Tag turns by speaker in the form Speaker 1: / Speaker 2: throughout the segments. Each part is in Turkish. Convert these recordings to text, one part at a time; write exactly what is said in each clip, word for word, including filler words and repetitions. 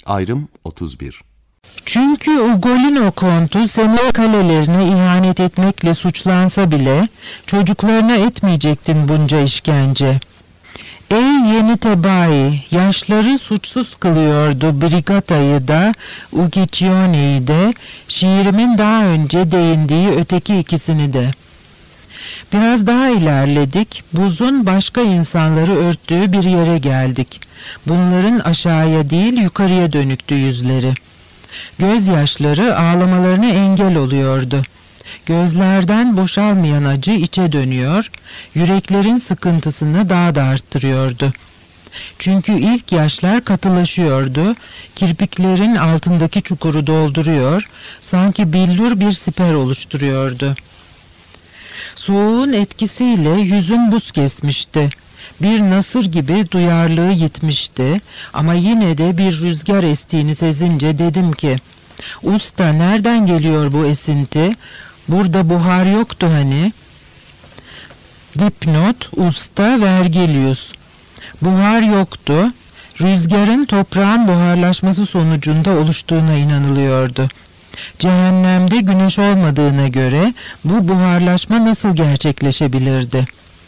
Speaker 1: Ayrım otuz bir.
Speaker 2: Çünkü Ugolino kontu senin kalelerine ihanet etmekle suçlansa bile çocuklarına etmeyecektin bunca işkence. Ey yeni tebai, yaşları suçsuz kılıyordu Brigata'yı da Ugicione'yi de, şiirimin daha önce değindiği öteki ikisini de. Biraz daha ilerledik, buzun başka insanları örttüğü bir yere geldik. Bunların aşağıya değil yukarıya dönüktü yüzleri. Gözyaşları ağlamalarına engel oluyordu. Gözlerden boşalmayan acı içe dönüyor, yüreklerin sıkıntısını daha da arttırıyordu. Çünkü ilk yaşlar katılaşıyordu, kirpiklerin altındaki çukuru dolduruyor, sanki billur bir siper oluşturuyordu. Soğuğun etkisiyle yüzüm buz kesmişti. Bir nasır gibi duyarlılığı yitmişti ama yine de bir rüzgar estiğini sezince dedim ki, "Usta, nereden geliyor bu esinti? Burada buhar yoktu hani." Dipnot: Usta Vergilius. Buhar yoktu, rüzgarın toprağın buharlaşması sonucunda oluştuğuna inanılıyordu. Cehennemde güneş olmadığına göre bu buharlaşma nasıl gerçekleşebilirdi?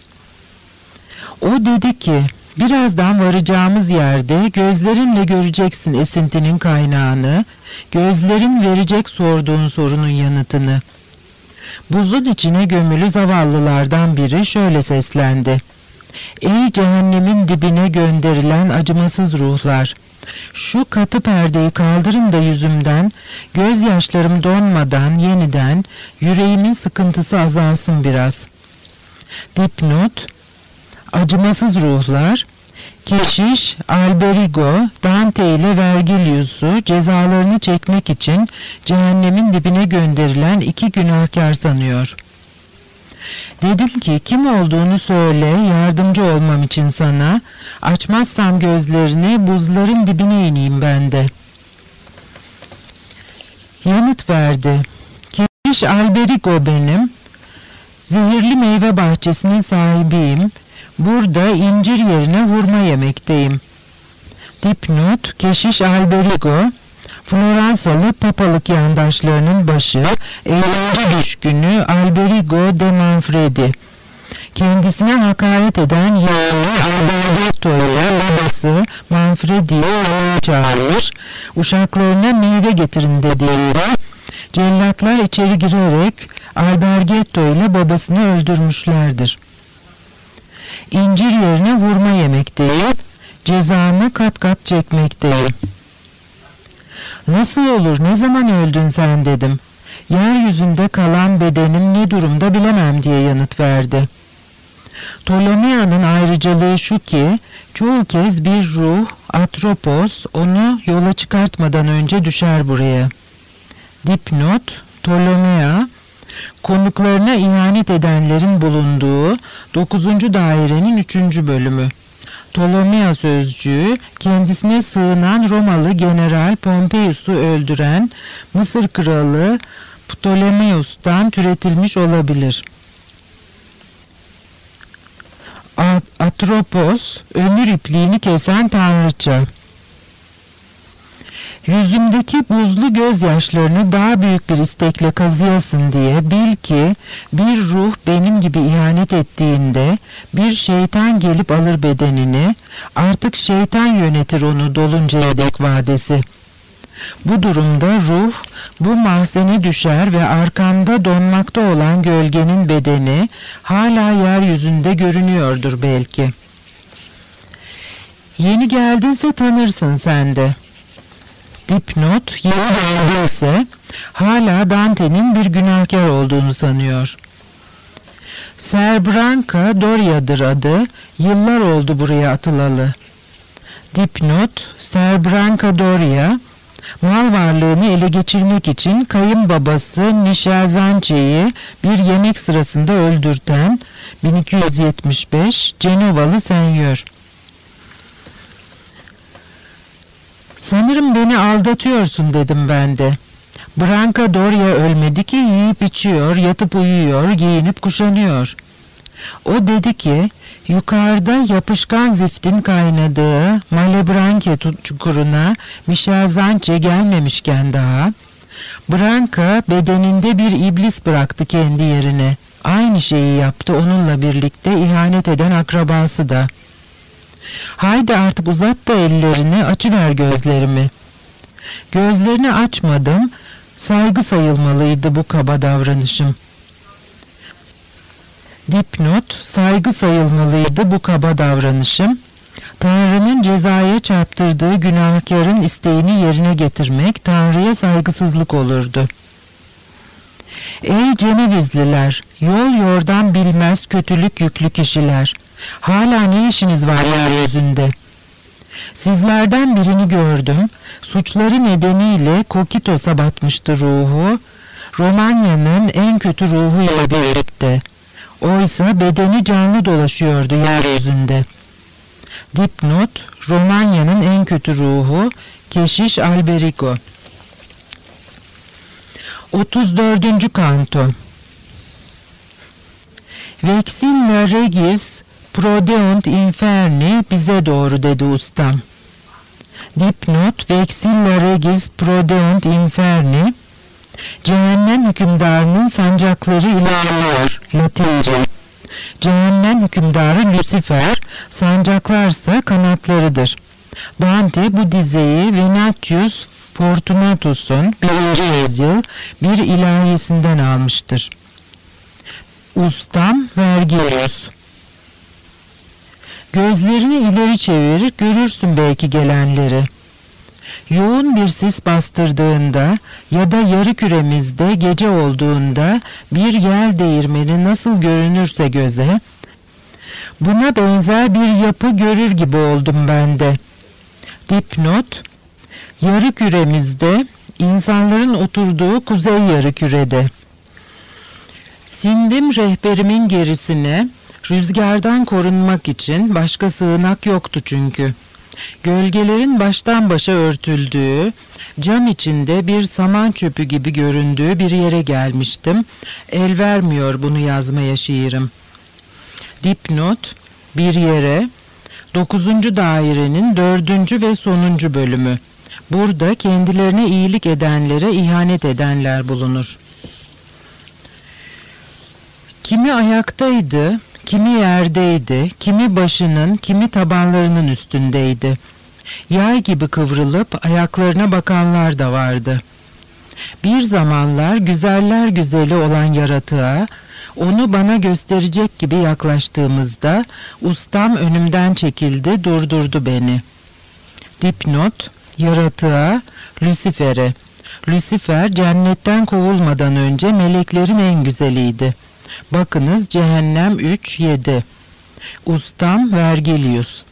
Speaker 2: O dedi ki, birazdan varacağımız yerde gözlerinle göreceksin esintinin kaynağını, gözlerin verecek sorduğun sorunun yanıtını. Buzun içine gömülü zavallılardan biri şöyle seslendi. Ey cehennemin dibine gönderilen acımasız ruhlar! Şu katı perdeyi kaldırın da yüzümden, gözyaşlarım donmadan yeniden yüreğimin sıkıntısı azalsın biraz. Dipnot: Acımasız ruhlar, keşiş Alberigo, Dante ile Vergilius'u cezalarını çekmek için cehennemin dibine gönderilen iki günahkar sanıyor. Dedim ki, kim olduğunu söyle, yardımcı olmam için sana, açmazsam gözlerini buzların dibine ineyim ben de. Yanıt verdi. Keşiş Alberigo benim, zehirli meyve bahçesinin sahibiyim, burada incir yerine hurma yemekteyim. Dipnot: Keşiş Alberigo, Floransalı papalık yandaşlarının başı, eğlence düşkünü Alberigo de Manfredi. Kendisine hakaret eden yeğeni Alberto ile babası Manfredi'yi yanına çağırır, uşaklarına meyve getirin dediğinde, cellatlar içeri girerek Alberto ile babasını öldürmüşlerdir. İncir yerine hurma yemekteyim, cezamı kat kat çekmekteyim. Nasıl olur, ne zaman öldün sen dedim. Yeryüzünde kalan bedenim ne durumda bilemem diye yanıt verdi. Ptolemaia'nın ayrıcalığı şu ki, çoğu kez bir ruh, Atropos, onu yola çıkartmadan önce düşer buraya. Dipnot: Ptolemaia, konuklarına ihanet edenlerin bulunduğu dokuzuncu dairenin üçüncü bölümü. Ptolemaia sözcüğü, kendisine sığınan Romalı General Pompeius'u öldüren Mısır kralı Ptolemaios'tan türetilmiş olabilir. Atropos, ömür ipliğini kesen tanrıça. Yüzümdeki buzlu gözyaşlarını daha büyük bir istekle kazıyasın diye bil ki bir ruh benim gibi ihanet ettiğinde bir şeytan gelip alır bedenini, artık şeytan yönetir onu doluncaya dek vadesi. Bu durumda ruh bu mahzene düşer ve arkamda donmakta olan gölgenin bedeni hala yeryüzünde görünüyordur belki. Yeni geldinse tanırsın sen de. Dipnot: Yeni geldiyse hala Dante'nin bir günahkar olduğunu sanıyor. Serbranca Doria'dır adı, yıllar oldu buraya atılalı. Dipnot: Serbranca Doria, mal varlığını ele geçirmek için kayınbabası Nişazance'yi bir yemek sırasında öldürten bin iki yüz yetmiş beş Cenovalı senyör. Sanırım beni aldatıyorsun dedim ben de. Branca Doria ölmedi ki, yiyip içiyor, yatıp uyuyor, giyinip kuşanıyor. O dedi ki, yukarıda yapışkan ziftin kaynadığı Malebranche çukuruna Michel Zance gelmemişken daha, Branca bedeninde bir iblis bıraktı kendi yerine. Aynı şeyi yaptı onunla birlikte ihanet eden akrabası da. Haydi artık uzat da ellerini, açıver gözlerimi. Gözlerini açmadım, saygı sayılmalıydı bu kaba davranışım. Dipnot, saygı sayılmalıydı bu kaba davranışım. Tanrı'nın cezaya çarptırdığı günahkarın isteğini yerine getirmek Tanrı'ya saygısızlık olurdu. Ey Cenevizliler, yol yordan bilmez kötülük yüklü kişiler, hala ne işiniz var yeryüzünde? Sizlerden birini gördüm, suçları nedeniyle Kokitos'a batmıştı ruhu, Romanya'nın en kötü ruhuyla birlikte. Oysa bedeni canlı dolaşıyordu yeryüzünde. Dipnot, Romanya'nın en kötü ruhu, Keşiş Alberico. otuz dördüncü Kanto. Vexilla regis prodeunt inferni bize doğru dedi ustam. Dipnot, Vexilla regis prodeunt inferni, cehennem hükümdarının sancakları ilerliyor, Latince. Cehennem hükümdarı Lucifer, sancaklarsa kanatlarıdır. Dante bu dizeyi Venatius Fortunatus'un birinci yüzyıl bir ilahisinden almıştır. Ustam Vergilius. Gözlerini ileri çevirir, görürsün belki gelenleri. Yoğun bir sis bastırdığında ya da yarı küremizde gece olduğunda bir yer değirmeni nasıl görünürse göze, buna benzer bir yapı görür gibi oldum ben de. Dipnot, yarı küremizde, insanların oturduğu kuzey yarı kürede. Sindim rehberimin gerisine, rüzgardan korunmak için başka sığınak yoktu çünkü. Gölgelerin baştan başa örtüldüğü, cam içinde bir saman çöpü gibi göründüğü bir yere gelmiştim. El vermiyor bunu yazmaya şiirim. Dipnot, bir yere, dokuzuncu dairenin dördüncü ve sonuncu bölümü. Burada kendilerine iyilik edenlere ihanet edenler bulunur. Kimi ayaktaydı, kimi yerdeydi, kimi başının, kimi tabanlarının üstündeydi. Yay gibi kıvrılıp ayaklarına bakanlar da vardı. Bir zamanlar güzeller güzeli olan yaratığa, onu bana gösterecek gibi yaklaştığımızda, ustam önümden çekildi, durdurdu beni. Dipnot, yaratığa, Lucifer'e. Lucifer cennetten kovulmadan önce meleklerin en güzeliydi. Bakınız Cehennem üç yedi. Ustam Vergilius.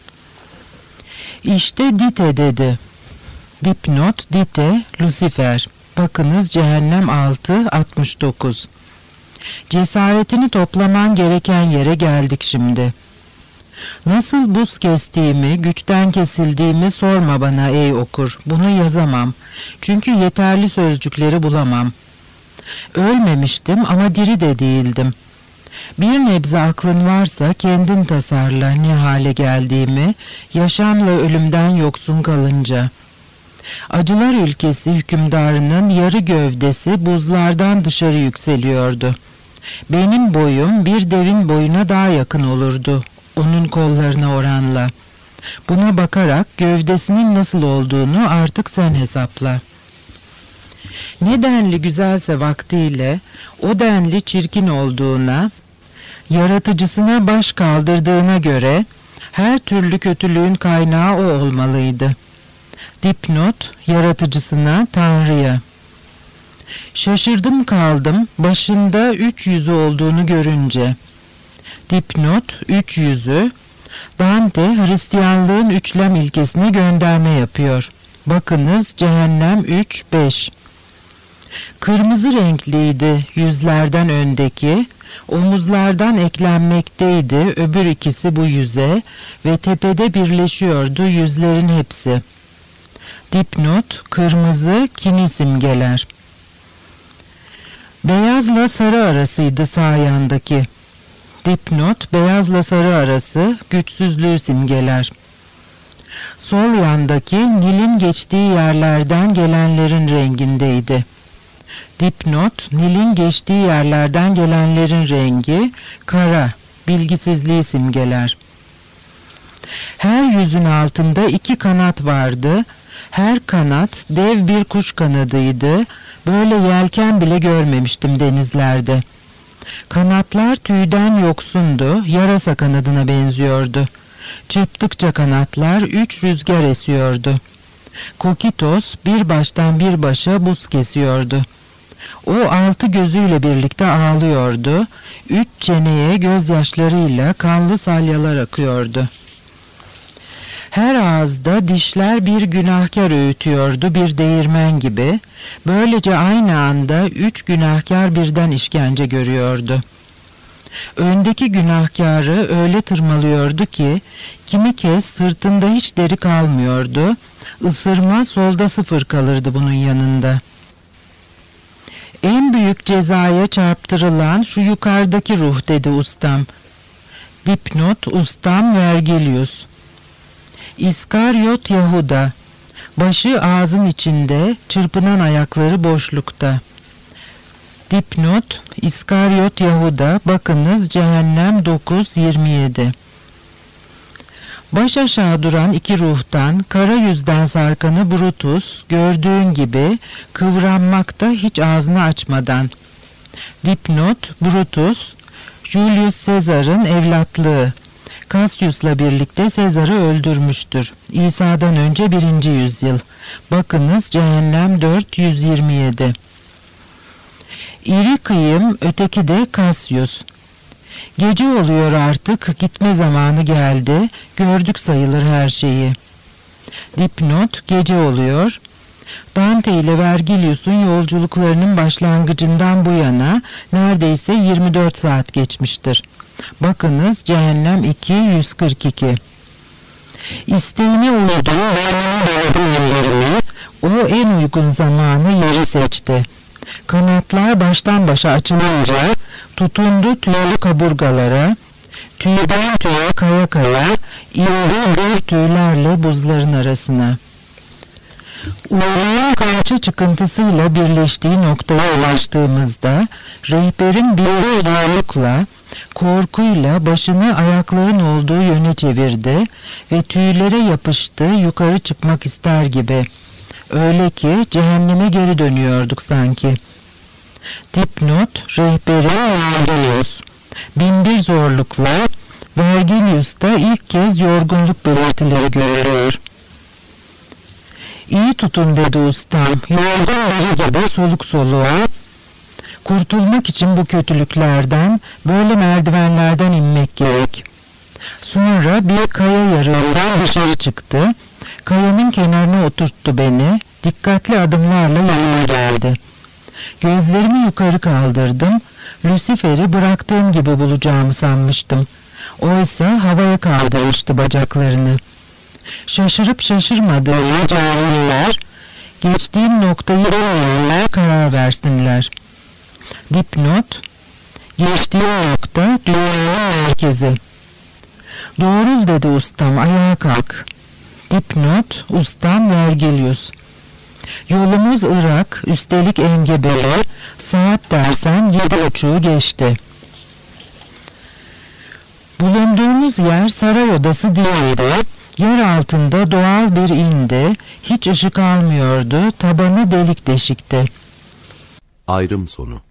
Speaker 2: İşte Dite dedi. Dipnot, Dite, Lucifer. Bakınız Cehennem altı altmış dokuz. Cesaretini toplaman gereken yere geldik şimdi. Nasıl buz kestiğimi, güçten kesildiğimi sorma bana ey okur. Bunu yazamam. Çünkü yeterli sözcükleri bulamam. Ölmemiştim ama diri de değildim. Bir nebze aklın varsa kendin tasarla ne hale geldiğimi, yaşamla ölümden yoksun kalınca. Acılar ülkesi hükümdarının yarı gövdesi buzlardan dışarı yükseliyordu. Benim boyum bir devin boyuna daha yakın olurdu, onun kollarına oranla. Buna bakarak gövdesinin nasıl olduğunu artık sen hesapla. Ne denli güzelse vaktiyle, o denli çirkin olduğuna, yaratıcısına baş kaldırdığına göre, her türlü kötülüğün kaynağı o olmalıydı. Dipnot, yaratıcısına, Tanrı'ya. Şaşırdım kaldım, başında üç yüzü olduğunu görünce. Dipnot, üç yüzü, Dante, Hristiyanlığın üçlem ilkesine gönderme yapıyor. Bakınız Cehennem üç beş. Kırmızı renkliydi yüzlerden öndeki, omuzlardan eklenmekteydi öbür ikisi bu yüze ve tepede birleşiyordu yüzlerin hepsi. Dipnot, kırmızı kini simgeler. Beyazla sarı arasıydı sağ yandaki. Dipnot, beyazla sarı arası güçsüzlüğü simgeler. Sol yandaki Nil'in geçtiği yerlerden gelenlerin rengindeydi. Dipnot, Nil'in geçtiği yerlerden gelenlerin rengi kara, bilgisizliği simgeler. Her yüzün altında iki kanat vardı. Her kanat dev bir kuş kanadıydı. Böyle yelken bile görmemiştim denizlerde. Kanatlar tüyden yoksundu, yarasa kanadına benziyordu. Çırptıkça kanatlar üç rüzgar esiyordu. Kokitos bir baştan bir başa buz kesiyordu. O altı gözüyle birlikte ağlıyordu. Üç çeneye gözyaşlarıyla kanlı salyalar akıyordu. Her ağızda dişler bir günahkar öğütüyordu, bir değirmen gibi. Böylece aynı anda üç günahkar birden işkence görüyordu. Öndeki günahkarı öyle tırmalıyordu ki, kimi kez sırtında hiç deri kalmıyordu, ısırma solda sıfır kalırdı bunun yanında. En büyük cezaya çarptırılan şu yukarıdaki ruh dedi ustam. Dipnot, ustam Vergilius. İskaryot Yahuda, başı ağzın içinde, çırpınan ayakları boşlukta. Dipnot, İskaryot Yahuda, bakınız Cehennem dokuz yirmi yedi. Baş aşağı duran iki ruhtan, kara yüzden sarkanı Brutus, gördüğün gibi kıvranmakta hiç ağzını açmadan. Dipnot, Brutus, Julius Caesar'ın evlatlığı. Cassius'la birlikte Sezar'ı öldürmüştür. İsa'dan önce birinci yüzyıl. Bakınız Cehennem dört yüz yirmi yedi. İri kıyım, öteki de Cassius. Gece oluyor artık, gitme zamanı geldi. Gördük sayılır her şeyi. Dipnot, gece oluyor. Dante ile Vergilius'un yolculuklarının başlangıcından bu yana neredeyse yirmi dört saat geçmiştir. Bakınız Cehennem iki yüz kırk iki. İsteğine uydum, vermemi doladım ellerimi. O en uygun zamanı yeri seçti. Kanatlar baştan başa açılınca tutundu tüylü kaburgalara, tüyden tüye kaya kaya indi gür tüylerle buzların arasına. Uğurluğun kalça çıkıntısıyla birleştiği noktaya ulaştığımızda rehberin bir zorlukla, korkuyla başını ayakların olduğu yöne çevirdi ve tüylere yapıştı, yukarı çıkmak ister gibi. Öyle ki cehenneme geri dönüyorduk sanki. Dipnot, rehberin Vergilius. Binbir zorlukla Vergilius'ta ilk kez yorgunluk belirtileri görülüyor. İyi tutun dedi ustam, yorgun biri gibi soluk soluğa. Kurtulmak için bu kötülüklerden, böyle merdivenlerden inmek gerek. Sonra bir kaya yarığından dışarı çıktı. Kayanın kenarına oturttu beni, dikkatli adımlarla yanıma geldi. Gözlerimi yukarı kaldırdım, Lucifer'i bıraktığım gibi bulacağımı sanmıştım. Oysa havaya kaldırmıştı bacaklarını. Şaşırıp şaşırmadığımı cahiller, geçtiğim noktayı bilmeyenler karar versinler. Dipnot, geçtiğim nokta dünyanın merkezi. Doğru dedi ustam, ayağa kalk. Dipnot, ustam Vergilius. Yolumuz Irak, üstelik engebeli, saat dersen yedi buçuğu geçti. Bulunduğumuz yer saray odası değildi, yer altında doğal bir indi, hiç ışık almıyordu, tabanı delik deşikti.
Speaker 1: Ayrım sonu.